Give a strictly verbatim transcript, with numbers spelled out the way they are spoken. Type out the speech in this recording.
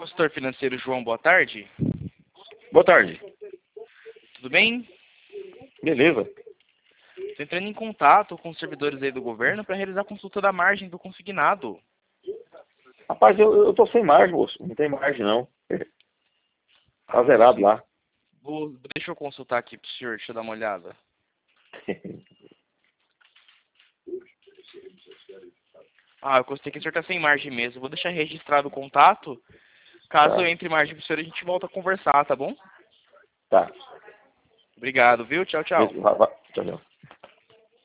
consultor financeiro João, boa tarde. Boa tarde. Tudo bem? Beleza. Estou entrando em contato com os servidores aí do governo para realizar a consulta da margem do consignado. Rapaz, eu, eu tô sem margem, moço. Não tem margem, não. Tá zerado lá. Vou, deixa eu consultar aqui pro senhor, deixa eu dar uma olhada. Ah, eu constatei que o senhor está sem margem mesmo. Vou deixar registrado o contato. Caso Tá. eu entre margem pro senhor, a gente volta a conversar, tá bom? Tá. Obrigado, viu? Tchau, tchau. Vai, vai. Tchau, tchau.